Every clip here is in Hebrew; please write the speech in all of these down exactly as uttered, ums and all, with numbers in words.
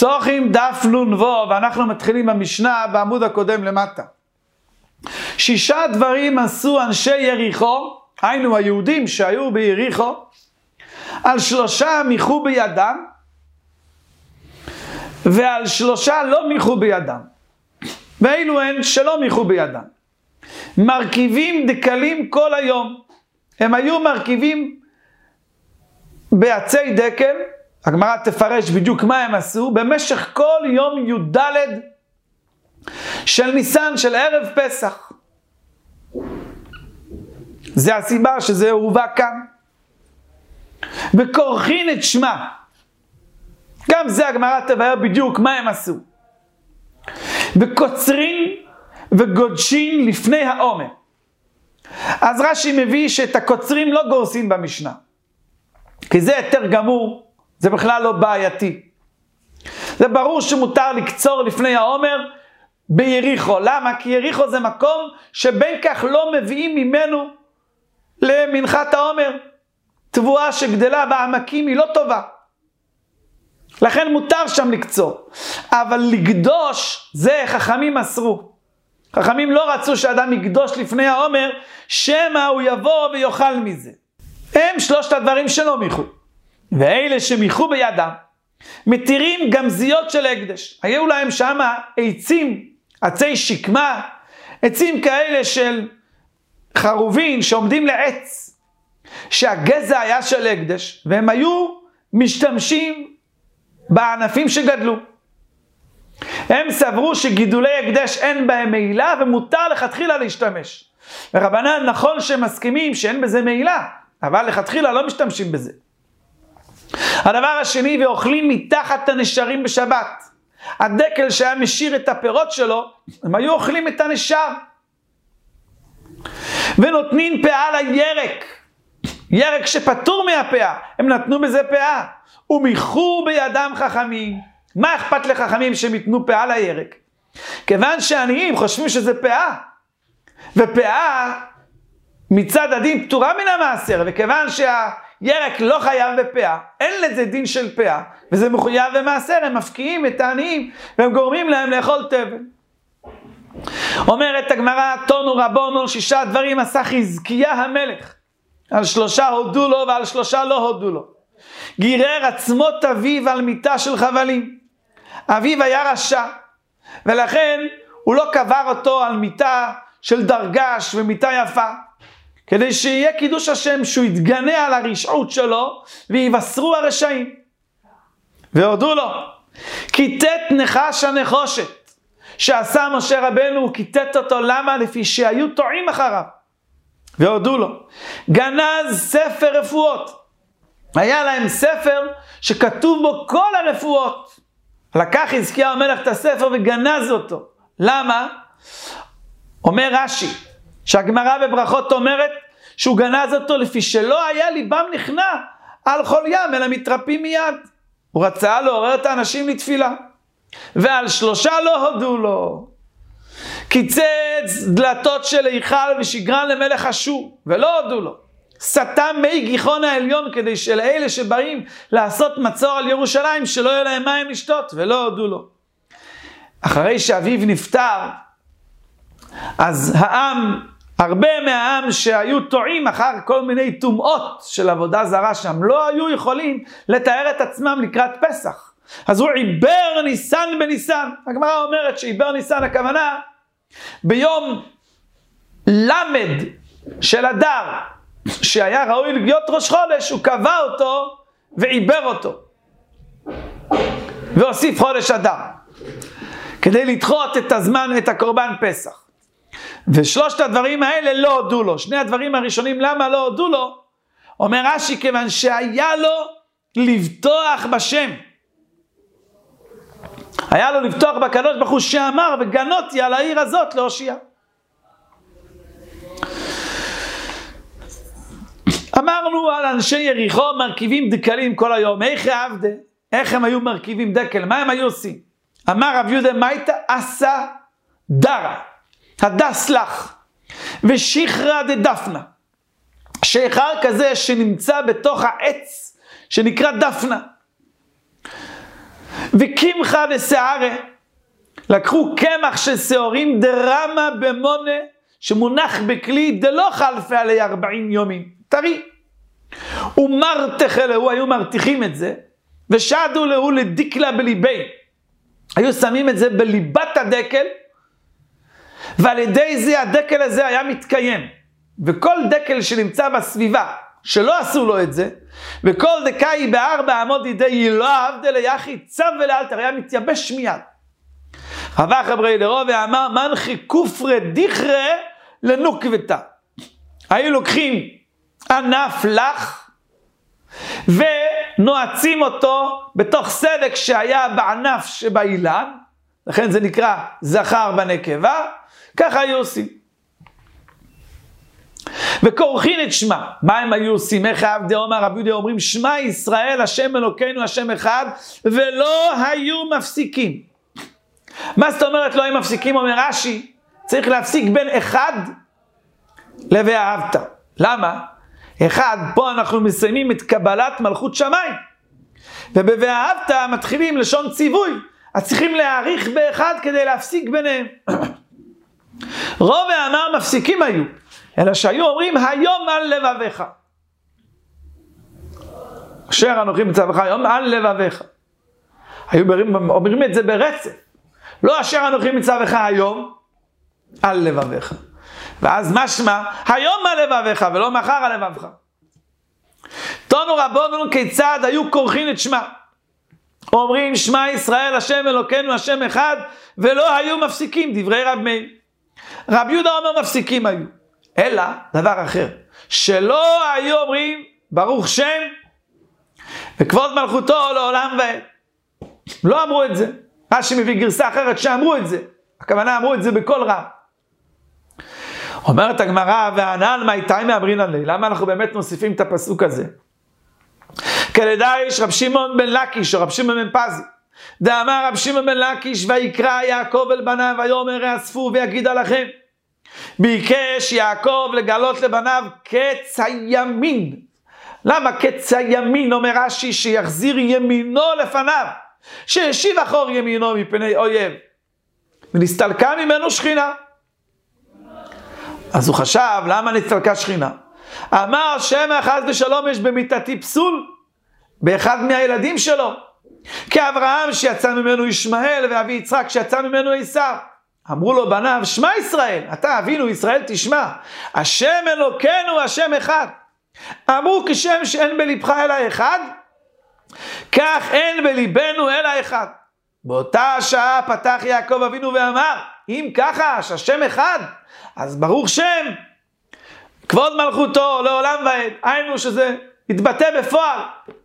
פסוחים דף נ"ו, ואנחנו מתחילים במשנה בעמוד הקודם למטה. שישה דברים עשו אנשי יריחו, היינו היהודים שהיו ביריחו, על שלושה מיחו בידם, ועל שלושה לא מיחו בידם. ואילו הן שלא מיחו בידם. מרכיבים דקלים כל היום. הם היו מרכיבים בעצי דקל, הגמרא תפרש בדיוק מה הם עשו, במשך כל יום י"ד של ניסן, של ערב פסח. זה הסיבה שזה הובא כאן. וכורכין את שמה. גם זה הגמרא תבהר בדיוק מה הם עשו. וקוצרין וגודשין לפני העומר. אז רש"י מביא שאת הקוצרים לא גורסים במשנה. כי זה יותר גמור, זה בכלל לא בעייתי. זה ברור שמותר לקצור לפני העומר ביריחו. למה? כי יריחו זה מקום שבין כך לא מביאים ממנו למנחת העומר. תבואה שגדלה בעמקים היא לא טובה. לכן מותר שם לקצור. אבל לקדוש זה חכמים אסרו. חכמים לא רצו שאדם יקדוש לפני העומר, שמא הוא יבוא ויאכל מזה. הם שלושת הדברים שלא מיחו. ואלה שמיחו בידם, מתירים גמזיות של הקדש. היו להם שם עצים, עצי שקמה, עצים כאלה של חרובין שעומדים לעץ, שהגזע היה של הקדש, והם היו משתמשים בענפים שגדלו. הם סברו שגידולי הקדש אין בהם מעילה, ומותר לכתחילה להשתמש. ורבנן נכון שמסכימים שאין בזה מעילה, אבל לכתחילה לא משתמשים בזה. הדבר השני, ואוכלים מתחת הנשרים בשבת. הדקל שהיה משאיר את הפירות שלו, הם היו אוכלים את הנשר. ונותנים פאה לירק. ירק שפטור מהפאה, הם נתנו בזה פאה. ומיחו בידם חכמים. מה אכפת לחכמים שהם יתנו פאה לירק? כיוון שעניים חושבים שזה פאה. ופאה מצד הדין פטורה מן המעשר, וכיוון שהירק לא חייב בפאה, אין לזה דין של פאה, וזה מחויב במעשר, הם מפקיעים את העניים, והם גורמים להם לאכול תבל. אומרת הגמרא, תונו רבונו, שישה דברים עשה חזקיה המלך. על שלושה הודו לו ועל שלושה לא הודו לו. גירר עצמות אביו על מיטה של חבלים. אביו היה רשע, ולכן הוא לא קבר אותו על מיטה של דרגש ומיטה יפה, כדי שיהיה קידוש השם, שהוא יתגנה על הרשעות שלו, ויבשרו הרשעים. והודו לו, כיתת נחש הנחושת, שעשה משה רבנו, הוא כיתת אותו, למה? לפי שהיו טועים אחריו. והודו לו, גנז ספר רפואות. היה להם ספר שכתוב בו כל הרפואות. לקח חזקיה המלך את הספר וגנז אותו. למה? אומר רש"י, שהגמרא בברכות אומרת שהוא גנז אותו לפי שלא היה ליבם נכנע על כל ים, אלא מתרפים מיד. הוא רצה לעורר את האנשים לתפילה. ועל שלושה לא הודו לו. קיצץ דלתות של היכל ושגרן למלך אשור, ולא הודו לו. סתם מי גיחון העליון, כדי שלאלה שבאים לעשות מצור על ירושלים, שלא יהיה להם מים לשתות, ולא הודו לו. אחרי שאביו נפטר, אז העם, הרבה מהעם שהיו טועים אחר כל מיני טומאות של עבודה זרה שם, לא היו יכולים לתאר את עצמם לקראת פסח. אז הוא עיבר ניסן בניסן. הגמרא אומרת שעיבר ניסן, הכוונה ביום למד של אדר, שהיה ראוי להיות ראש חודש, הוא קבע אותו ועיבר אותו. והוסיף חודש אדר, כדי לדחות את הזמן, את הקורבן פסח. ושלושת הדברים האלה לא הודו לו. שני הדברים הראשונים, למה לא הודו לו? אומר רש"י, כיוון שהיה לו לבטוח בשם. היה לו לבטוח בקדוש ברוך הוא שאמר, וגנותי על העיר הזאת להושיע. אמרנו על אנשי יריחו מרכיבים דקלים כל היום. איך עבדה? איך הם היו מרכיבים דקל? מה הם היו עושים? אמר רב יהודה מייטה עשה דרה. הדס לך. ושכרה דדפנה. שיכר כזה שנמצא בתוך העץ שנקרא דפנה. וקמחא דשערא, לקחו קמח של שעורים דרמה במונה, שמונח בכלי דלא חלפה עלי ארבעים יומים, טרי. ומרתח אלוהו, היו מרתיחים את זה, ושדו להו לדיקלה בליבי. היו שמים את זה בליבת הדקל, ועל ידי זה הדקל הזה היה מתקיים. וכל דקל שנמצא בסביבה, שלא עשו לו את זה, וכל דקאי בארבע אמות ידי לא עבדה ליחי, צב ולאלתר, היה מתייבש מיד. חווה חברי לרוב ואמר, מנחי כופרה דיכרה לנוקבתה. היו לוקחים ענף לך, ונועצים אותו בתוך סדק שהיה בענף שבאילן, לכן זה נקרא זכר בנקבה, ככה היו עושים. וכורחין את שמה, מה הם היו עושים? איך עבדי אומר רבי יהודה אומרים, שמה ישראל השם אלוקינו השם אחד, ולא היו מפסיקים. מה זאת אומרת לא היו מפסיקים? אומר רש"י, צריך להפסיק בין אחד ל"ואהבת". למה? אחד, פה אנחנו מסיימים את קבלת מלכות שמיים, וב"ואהבת" מתחילים לשון ציווי, אז צריכים להאריך באחד כדי להפסיק ביניהם. רוב ואמר מפסיקים היו, אלא שהיו אומרים היום על לבביך. אשר אנוכי מצווך היום על לבביך. היו אומרים את זה ברצף. לא אשר אנוכי מצווך היום על לבביך. ואז משמע היום על לבביך ולא מחר על לבבך. תונו רבוננו כיצד היו כורחין את שמה. אומרים שמה ישראל השם אלוקינו השם אחד, ולא היו מפסיקים, דברי רב מאיר. רב יהודה אומר מפסיקים היו. אלא דבר אחר, שלא היו אומרים ברוך שם וכבוד מלכותו לעולם ועד. לא אמרו את זה. רש"י מביא גרסה אחרת שאמרו את זה. הכוונה אמרו את זה בקול רם. אומרת הגמרא, וענן מאיתי מאמרינן לי. למה אנחנו באמת מוסיפים את הפסוק הזה? כלדאיש רב שמעון בן לקיש או רב שמעון בן פזי. דאמר רב שמעון בן לקיש, ויקרא יעקב אל בניו ויאמר אספו ויגיד עליכם. ביקש יעקב לגלות לבניו קץ הימין. למה קץ הימין? אומר רש"י, שיחזיר ימינו לפניו, שישיב אחור ימינו מפני אויב, ונסתלקה ממנו שכינה. אז הוא חשב, למה נסתלקה שכינה? אמר שמא חס ושלום יש במיתתי פסול באחד מהילדים שלו, כאברהם שיצא ממנו ישמעאל, ואבי יצחק שיצא ממנו עשיו. אמרו לו בניו, שמע ישראל, אתה אבינו ישראל תשמע, השם אלוקינו השם אחד. אמרו כשם שאין בלבך אלא אחד, כך אין בליבנו אלא אחד. באותה שעה פתח יעקב אבינו ואמר, אם ככה שהשם אחד, אז ברוך שם, כבוד מלכותו לעולם ועד. היינו שזה יתבטא בפועל.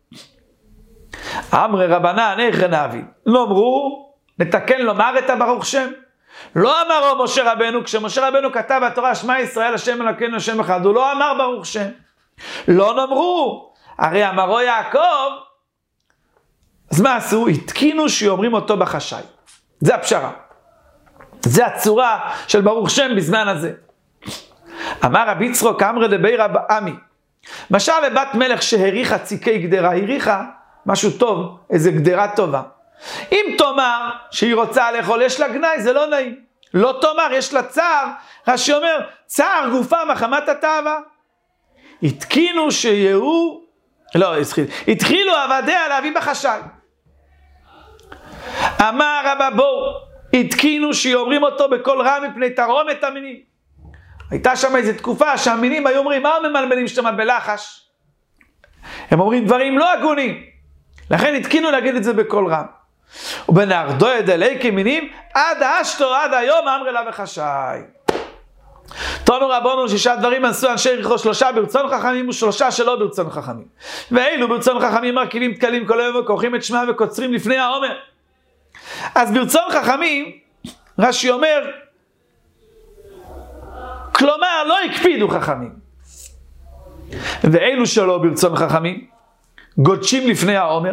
אמרי רבנן איך נאבי, לא אמרו, נתקן לומר את הברוך שם. לא אמרו משה רבנו, כשמשה רבנו כתב בתורה שמע ישראל השם אלוקינו השם אחד, הוא לא אמר ברוך שם. לא נאמרו, הרי אמרו יעקב. אז מה עשו? התקינו שאומרים אותו בחשאי. זה הפשרה. זה הצורה של ברוך שם בזמן הזה. אמר רבי יצחק אמרי דבי רב עמי, משל לבת מלך שהריחה ציקי גדרה, הריחה משהו טוב, איזה גדרה טובה. אם תאמר שהיא רוצה לאכול, יש לה גנאי, זה לא נעים. לא תאמר, יש לה צער. רש"י אומר, צער גופה מחמת התאווה. התקינו שיהיו, לא, התחילו עבדיה להביא בחשאי. אמר רבא בואו, התקינו שאומרים אותו בקול רם מפני תרעומת המינים. הייתה שם איזו תקופה שהמינים היו אומרים, מה ממלמלים שאתה בלחש? הם אומרים דברים לא הגונים. לכן התקינו להגיד את זה בקול רם. ובנהרדו ידלי כמינים, עד האשתו עד היום אמרי לה בחשאי. תונו רבונו שישה דברים עשו אנשי יריחו, שלושה ברצון חכמים ושלושה שלא ברצון חכמים. ואילו ברצון חכמים מרכיבים תקלים כל היום וכורכים את שמם וקוצרים לפני העומר. אז ברצון חכמים, רש"י אומר, כלומר לא הקפידו חכמים. ואילו שלא ברצון חכמים, גודשים לפני העומר,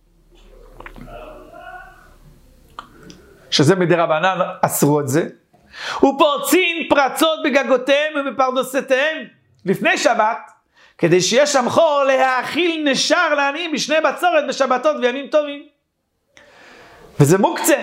שזה מדרבנן אסרו את זה, ופורצין פרצות בגגותיהם ובפרדוסותיהם לפני שבת, כדי שיהיה שם חור להאכיל נשר לעניים בשני בצורת בשבתות וימים טובים. וזה מוקצה.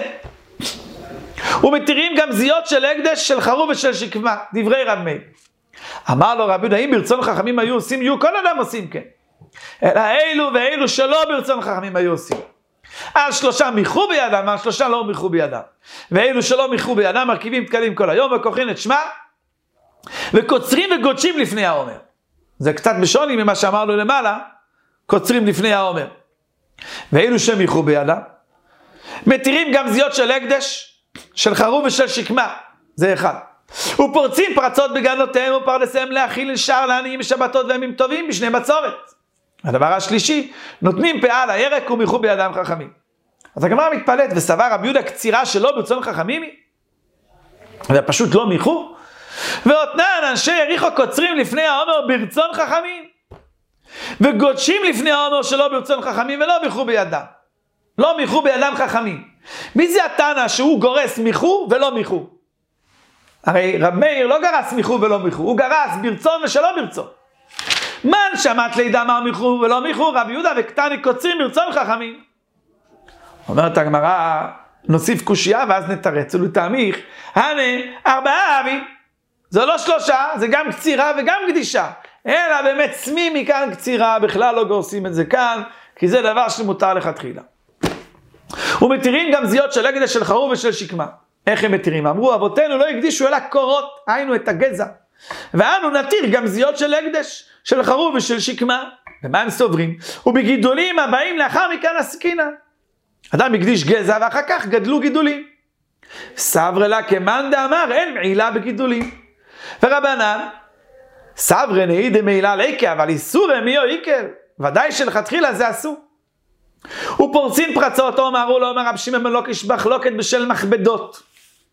ומתירים גם זיות של הקדש, של חרוב ושל שקמה, דברי רב מאיר. אמר לו רבי יהודה, אם ברצון חכמים היו עושים, יהיו כל אדם עושים כן. אלא אילו ואילו שלא ברצון חכמים היו עושים. על שלושה מיחו בידם, על שלושה לא מיחו בידם. ואילו שלא מיחו בידם, מרכיבים תקלים כל היום, וכוחים את שמה, וקוצרים וגודשים לפני העומר. זה קצת בשוני ממה שאמרנו למעלה, קוצרים לפני העומר. ואילו שמיחו בידם, מתירים גם זיות של הקדש, של חרוב ושל שקמה. זה אחד. ופורצים פרצות בגנותיהם ופרדסיהם להאכיל לשאר לעניים בשבתות וימים טובים בשני בצורת. הדבר השלישי, נותנים פאה על הירק ומיחו בידם חכמים. אז הגמרא מתפלאת, וסבר רבי יהודה קצירה שלא ברצון חכמים היא, ופשוט לא מיחו, ואותנן אנשי יריחו קוצרים לפני העומר ברצון חכמים, וגודשים לפני העומר שלא ברצון חכמים ולא מיחו בידם. לא מיחו בידם חכמים. מי זה התנא שהוא גורס מיחו ולא מיחו? הרי רב מאיר לא גרס מיחו ולא מיחו, הוא גרס ברצון ושלא ברצון. מן שמעת לידע אמר מיחו ולא מיחו, רבי יהודה וקטני קוצרים ברצון חכמים. אומרת הגמרא, נוסיף קושייה ואז נתרץ ולתעמיך, הנה ארבעה אבי, זה לא שלושה, זה גם קצירה וגם קדישה, אלא באמת צמי מכאן קצירה, בכלל לא גורסים את זה כאן, כי זה דבר שמותר לכתחילה. ומתירים גם זיות של הקדש, של חרוב ושל שקמה. איך הם מתירים? אמרו אבותינו לא הקדישו אלא קורות, היינו את הגזע. ואנו נתיר גם זיות של הקדש, של חרוב ושל שקמה. ומה הם סוברים? ובגידולים הבאים לאחר מכאן הסכינה. אדם הקדיש גזע ואחר כך גדלו גידולים. סברה לה כמאן דאמר אין מעילה בגידולים. ורבנן, סברה נהי דמעילה ליקה, אבל איסור מי או איקר. ודאי שלכתחילה זה אסור. ופורצין פרצות, אמרו לו, אומר רב שמעון בן לוקיש, מחלוקת בשל מכבדות.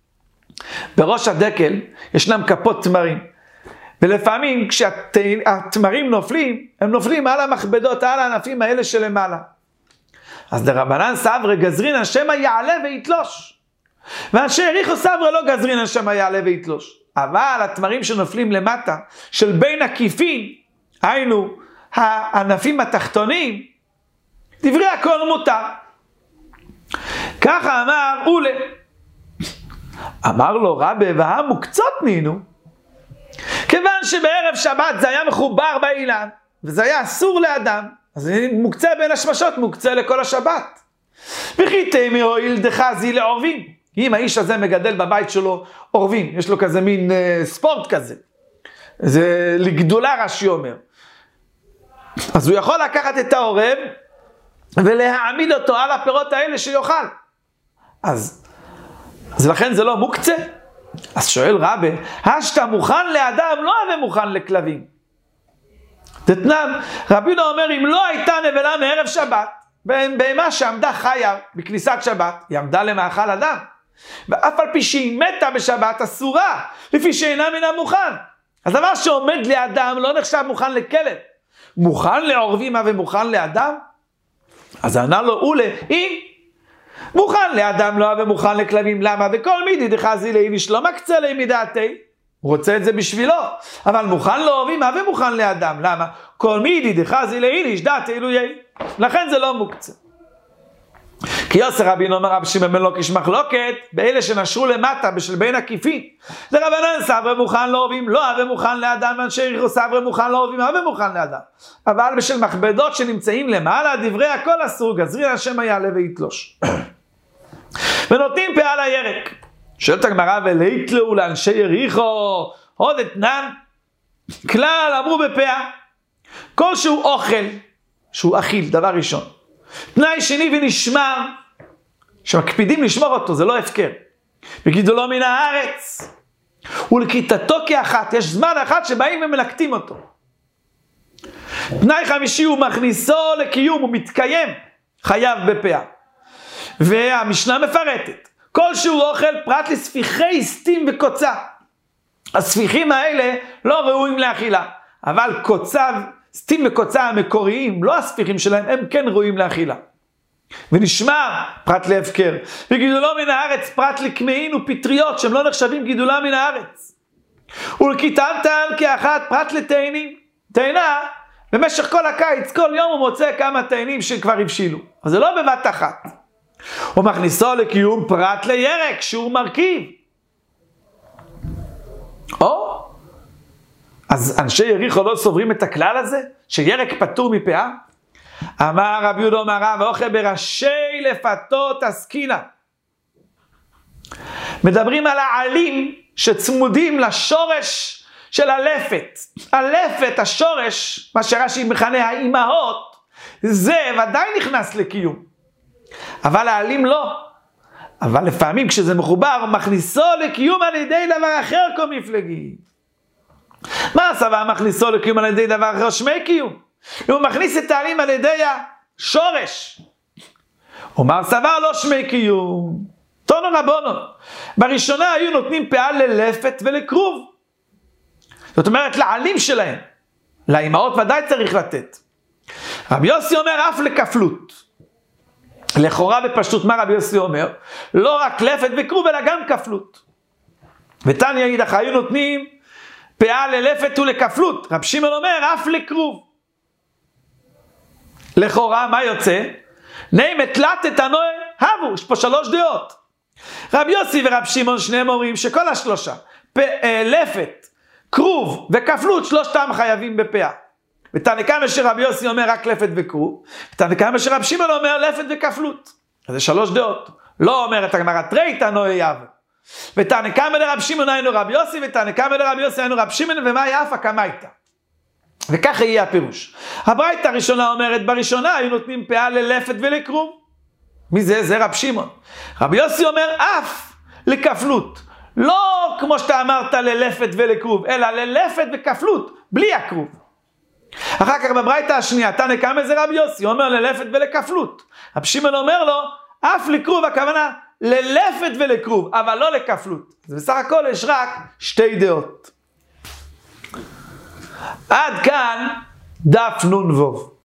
בראש הדקל ישנם כפות תמרים, ולפעמים כשהתמרים נופלים, הם נופלים על המכבדות, על הענפים האלה שלמעלה. אז דרבנן סברה גזרין השמה יעלה ויתלוש, ואנשי יריחו סברה לא גזרין השמה יעלה ויתלוש. אבל התמרים שנופלים למטה, של בין עקיפים, היינו הענפים התחתונים, דברי הכל מותר. ככה אמר אולה. אמר לו רבי, והמוקצות נינו, כיוון שבערב שבת זה היה מחובר באילן, וזה היה אסור לאדם, אז מוקצה בין השמשות, מוקצה לכל השבת. וכי תימי הועיל דחזי לעורבים. אם האיש הזה מגדל בבית שלו עורבים, יש לו כזה מין אה, ספורט כזה, זה לגדולה רש"י אומר, אז הוא יכול לקחת את העורב, ולהעמיד אותו על הפירות האלה שיוכל. אז, אז לכן זה לא מוקצה. אז שואל רבי, השתה מוכן לאדם, לא הווה מוכן לכלבים. תתנן, רבי יהודה אומר, אם לא הייתה נבלה מערב שבת, בהמה שעמדה חיה בכניסת שבת, היא עמדה למאכל אדם. ואף על פי שהיא מתה בשבת אסורה, לפי שאינה מן המוכן. אז דבר שעומד לאדם לא נחשב מוכן לכלב. מוכן לעורבים הווה מוכן לאדם? אז ענה לו אולה, אם מוכן לאדם לא ומוכן לכלבים, למה? וכל מידי דחזי לאיש לא מקצה לי מדעתי, הוא רוצה את זה בשבילו, אבל מוכן לאוהבים ומוכן לאדם, למה? כל מידי דחזי לאיש דעתי אלוהי, לכן זה לא מוקצה. כי יוסר רבין אומר רב שמעון בן לוקיש מחלוקת באלה שנשרו למטה בשל בין עקיפים. זה רבנן סברה מוכן לאוהבים, לא הווה מוכן לאדם, ואנשי יריחו סברה מוכן לאוהבים, הווה מוכן לאדם. אבל בשל מכבדות שנמצאים למעלה, דברי הכל אסור, גזרין השם יעלה ויתלוש. ונותנים פאה על הירק. שואלת הגמרא, ולהתלאו לאנשי יריחו עוד אתנן, כלל אמרו בפאה, כל שהוא אוכל, שהוא אכיל, דבר ראשון. תנאי שני ונשמר, שמקפידים לשמור אותו, זה לא הפקר. וגידולו מן הארץ, ולכיתתו כאחת, יש זמן אחת שבאים ומלקטים אותו. תנאי חמישי הוא מכניסו לקיום, הוא מתקיים, חייב בפאה. והמשנה מפרטת, כל שהוא אוכל פרט לספיחי סתים וקוצה. הספיחים האלה לא ראויים לאכילה, אבל קוצה, סתים וקוצה המקוריים, לא הספיחים שלהם, הם כן ראויים לאכילה. ונשמר פרט להפקר. וגידולו מן הארץ פרט לקמעין ופטריות, שהם לא נחשבים גידולה מן הארץ. ולכיתתן כאחת פרט לתאנים. תאנה, במשך כל הקיץ, כל יום הוא מוצא כמה תאנים שכבר הבשילו. אז זה לא בבת אחת. ומכניסו לקיום פרט לירק, שהוא מרכיב. או, אז אנשי יריחו לא סוברים את הכלל הזה, שירק פטור מפאה? אמר רבי יהודה אמר רב, ואוכל בראשי לפתות עסקינה. מדברים על העלים שצמודים לשורש של הלפת. הלפת, השורש, מה שרש"י מכנה האימהות, זה ודאי נכנס לקיום. אבל העלים לא. אבל לפעמים כשזה מחובר, מכניסו לקיום על ידי דבר אחר כה מפלגי. מה הסבה מכניסו לקיום על ידי דבר אחר? שמי קיום. הוא מכניס את העלים על ידי השורש. אומר סבה לא שמי קיום. תונו רבונו. בראשונה היו נותנים פאה ללפת ולקרוב. זאת אומרת לעלים שלהם. לאימהות ודאי צריך לתת. רבי יוסי אומר אף לכפלות. לכאורה בפשטות מה רבי יוסי אומר? לא רק לפת וקרוב אלא גם כפלות. ותניא אידך היו נותנים פאה ללפת ולכפלות. רב שמעון אומר אף לקרוב. לכאורה מה יוצא? נעים התלת הנועה הבו. יש פה שלוש דעות. רב יוסי ורב שמעון שניהם אומרים שכל השלושה, לפת, קרוב וכפלות, שלושתם חייבים בפאה. ותנא קמא שרב יוסי אומר רק לפת וקרוב, ותנא קמא שרב שמעון אומר לפת וכפלות. אז זה שלוש דעות. לא אומרת הגמרא תרייתא נועה יבו. ותנא קמא לרב שמעון היינו רב יוסי, ותנא קמא לרב יוסי היינו רב שמעון, ומה יפה קמייתא. וככה יהיה הפירוש. הברייתא הראשונה אומרת, בראשונה היו נותנים פאה ללפת ולקרוב. מי זה? זה רב שמעון. רבי יוסי אומר אף לכפלות. לא כמו שאתה אמרת ללפת ולקרוב, אלא ללפת וכפלות, בלי הקרוב. אחר כך בברייתא השנייה, תנא קמא זה רבי יוסי, הוא אומר ללפת ולכפלות. רב שמעון אומר לו, אף לקרוב, הכוונה ללפת ולקרוב, אבל לא לכפלות. אז בסך הכל יש רק שתי דעות. עד כאן דף נון ווב.